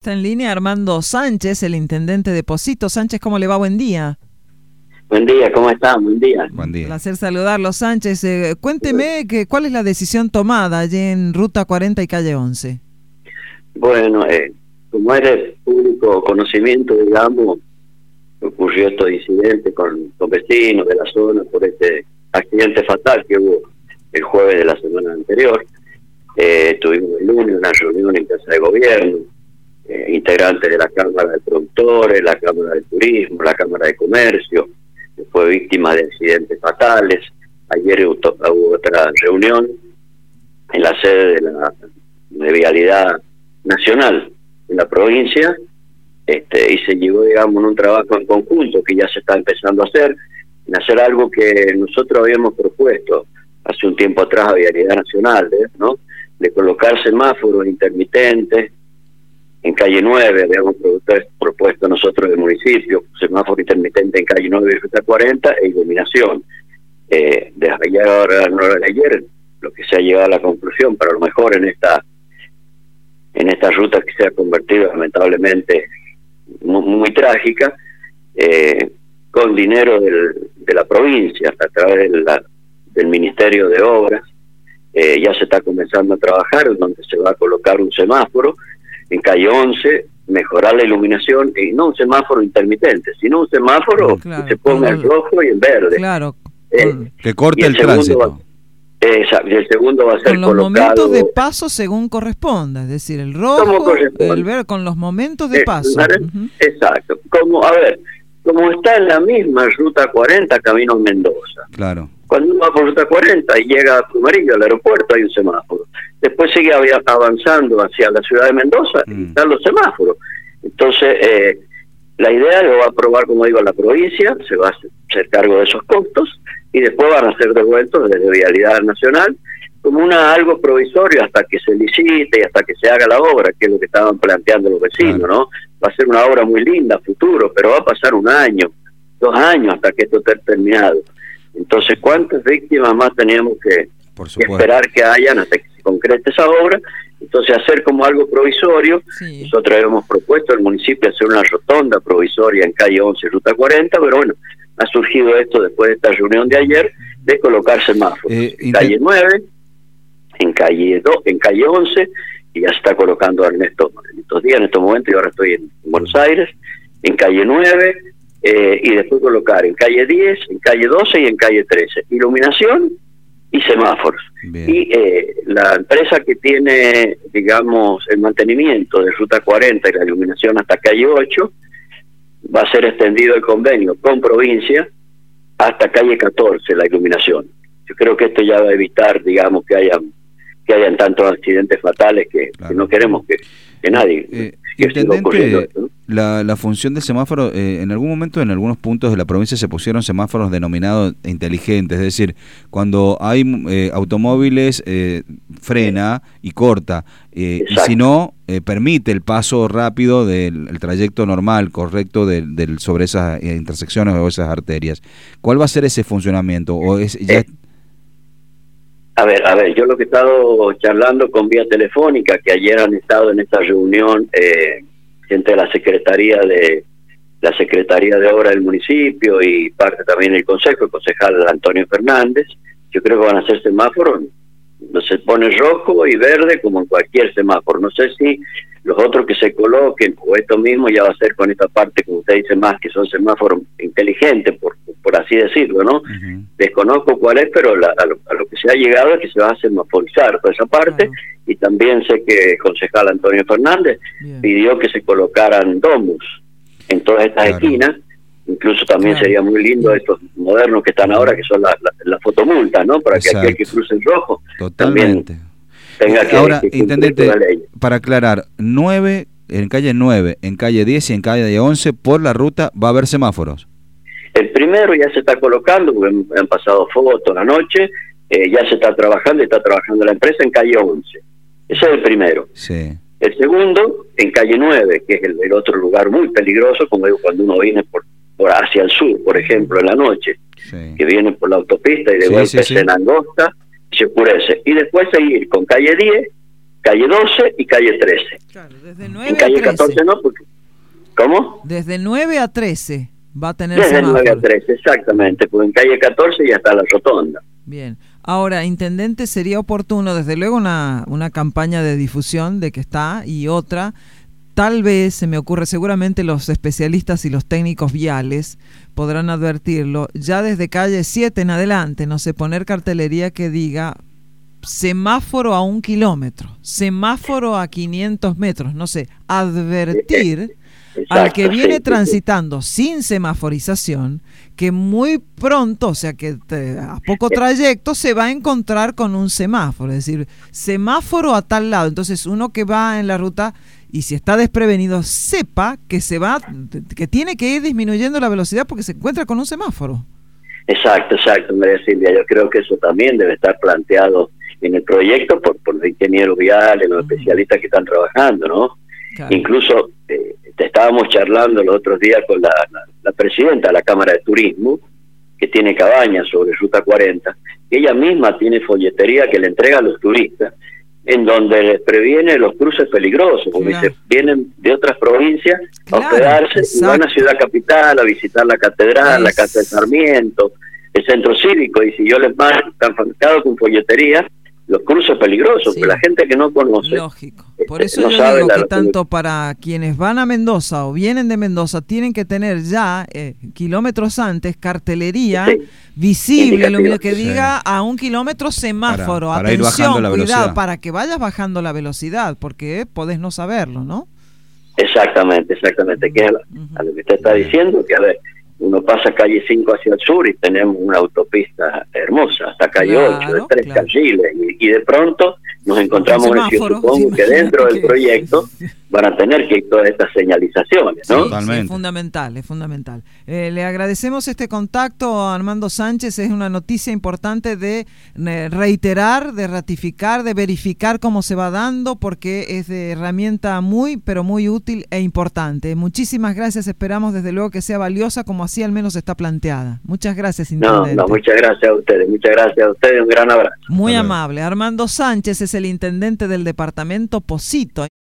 Está en línea Armando Sánchez, el intendente de Pocitos. Sánchez, ¿cómo le va? Buen día. Buen día, ¿cómo están? Buen día. Buen día. Placer saludarlo, Sánchez. Cuénteme cuál es la decisión tomada allí en Ruta 40 y Calle 11. Bueno, como es de público conocimiento, digamos, ocurrió este incidente con vecinos de la zona por este accidente fatal que hubo el jueves de la semana anterior. Tuvimos el lunes una reunión en Casa de Gobierno, integrantes de la Cámara de Productores, la Cámara de Turismo, la Cámara de Comercio, que fue víctima de accidentes fatales. Ayer hubo otra reunión en la sede de Vialidad Nacional en la provincia, y se llevó, digamos, un trabajo en conjunto que ya se está empezando a hacer, en hacer algo que nosotros habíamos propuesto hace un tiempo atrás a Vialidad Nacional, ¿no? De colocar semáforos intermitentes en calle 9, habíamos propuesto nosotros del municipio, semáforo intermitente en calle 9 y Ruta 40 e iluminación. Desde ayer, lo que se ha llegado a la conclusión, para lo mejor en esta ruta que se ha convertido lamentablemente muy trágica, con dinero de la provincia, a través del Ministerio de Obras, ya se está comenzando a trabajar, donde se va a colocar un semáforo en calle 11, mejorar la iluminación, y no un semáforo intermitente, sino un semáforo que se ponga en rojo y en verde. Claro. Que corte el tránsito. Exacto, y el segundo va a ser con los colocado, momentos de paso según corresponda, es decir, el rojo, el verde, con los momentos de paso. Exacto. Como está en la misma Ruta 40 camino a Mendoza. Claro. Cuando uno va por Ruta 40 y llega a Plumerillo, al aeropuerto, hay un semáforo. Después sigue avanzando hacia la ciudad de Mendoza y están los semáforos. Entonces, la idea lo va a aprobar, como digo, la provincia, se va a hacer cargo de esos costos y después van a ser devueltos desde Vialidad Nacional como algo provisorio hasta que se licite y hasta que se haga la obra, que es lo que estaban planteando los vecinos, claro. ¿no? Va a ser una obra muy linda, futuro, pero va a pasar 1 año, 2 años hasta que esto esté terminado. Entonces, ¿cuántas víctimas más teníamos que esperar que hayan hasta que se concrete esa obra? Entonces, hacer como algo provisorio. Sí. Nosotros habíamos propuesto al municipio hacer una rotonda provisoria en calle 11, Ruta 40, pero bueno, ha surgido esto después de esta reunión de ayer, de colocar semáforos en calle 9, en calle 2, en calle 11, y ya se está colocando en estos días, en estos momentos, yo ahora estoy en Buenos Aires, en calle 9, y después colocar en calle 10, en calle 12 y en calle 13. Iluminación y semáforos. Bien. Y la empresa que tiene, digamos, el mantenimiento de Ruta 40 y la iluminación hasta calle 8, va a ser extendido el convenio con provincia hasta calle 14, la iluminación. Yo creo que esto ya va a evitar, digamos, que hayan tantos accidentes fatales que no queremos que nadie... Intendente, esto, ¿no? La función del semáforo, en algún momento en algunos puntos de la provincia se pusieron semáforos denominados inteligentes, es decir, cuando hay automóviles frena y corta, y si no, permite el paso rápido del trayecto normal, correcto, sobre esas intersecciones o esas arterias. ¿Cuál va a ser ese funcionamiento? ¿O es ya... A ver, yo lo que he estado charlando con vía telefónica, que ayer han estado en esta reunión gente de la Secretaría de Obras del municipio y parte también del Consejo, el concejal Antonio Fernández. Yo creo que van a ser semáforos, no se pone rojo y verde como en cualquier semáforo. No sé si los otros que se coloquen o esto mismo ya va a ser con esta parte, como usted dice, más que son semáforos inteligentes, por así decirlo, ¿no? Uh-huh. Desconozco cuál es, pero a lo que se ha llegado es que se va a semaforizar toda esa parte, y también sé que el concejal Antonio Fernández pidió que se colocaran domus en todas estas esquinas. Incluso también sería muy lindo estos modernos que están ahora, que son las fotomultas, ¿no? Para que aquel que cruce el rojo totalmente también tenga ahora, intendente, para aclarar, 9 en calle 9, en calle 10 y en calle 11 por la ruta va a haber semáforos. El primero ya se está colocando, porque han pasado fotos la noche, ya se está trabajando la empresa en calle 11. Ese es el primero. Sí. El segundo, en calle 9, que es el otro lugar muy peligroso, como digo, cuando uno viene por hacia el sur, por ejemplo, en la noche, que viene por la autopista y de golpe se angosta, se oscurece. Y después seguir con calle 10, calle 12 y calle 13. Claro, desde 9 en calle a 13. 14 no, porque... ¿Cómo? Desde 9 a 13 va a tener Desde semáforo. 9 a 13, exactamente, porque en calle 14 ya está la rotonda. Bien. Ahora, intendente, sería oportuno, desde luego, una campaña de difusión de que está, y otra, tal vez, se me ocurre, seguramente los especialistas y los técnicos viales podrán advertirlo, ya desde calle 7 en adelante, no sé, poner cartelería que diga semáforo a 1 kilómetro, semáforo a 500 metros, no sé, advertir al que viene transitando sin semaforización, que muy pronto, o sea que a poco trayecto se va a encontrar con un semáforo, es decir, semáforo a tal lado. Entonces uno que va en la ruta y si está desprevenido, sepa que que tiene que ir disminuyendo la velocidad porque se encuentra con un semáforo. Exacto, María Silvia. Yo creo que eso también debe estar planteado en el proyecto por los ingenieros viales, los especialistas que están trabajando, ¿no? Claro. Incluso estábamos charlando los otros días con la presidenta de la Cámara de Turismo, que tiene cabañas sobre Ruta 40, y ella misma tiene folletería que le entrega a los turistas, en donde les previene los cruces peligrosos, porque se vienen de otras provincias a hospedarse y van a Ciudad Capital a visitar la catedral, la Casa de Sarmiento, el centro cívico, y si yo les mando, están marcados con folletería, los cruces peligrosos, porque la gente que no conoce... Lógico. Por eso no yo sabe digo que tanto para quienes van a Mendoza o vienen de Mendoza, tienen que tener ya kilómetros antes cartelería visible, que diga a 1 kilómetro semáforo, para atención, ir cuidado, para que vayas bajando la velocidad, porque podés no saberlo, ¿no? Exactamente, que es a lo que usted está diciendo, que a ver, uno pasa calle 5 hacia el sur y tenemos una autopista hermosa, hasta calle 8, de 3 carriles, y de pronto nos encontramos en el que supongo que dentro del proyecto van a tener que ir todas estas señalizaciones, ¿no? Sí, es fundamental. Le agradecemos este contacto a Armando Sánchez, es una noticia importante de reiterar, de ratificar, de verificar cómo se va dando, porque es de herramienta muy, pero muy útil e importante. Muchísimas gracias, esperamos desde luego que sea valiosa como así al menos está planteada. Muchas gracias, intendente. No, muchas gracias a ustedes, un gran abrazo. Muy amable. Armando Sánchez es el intendente del departamento Pocito.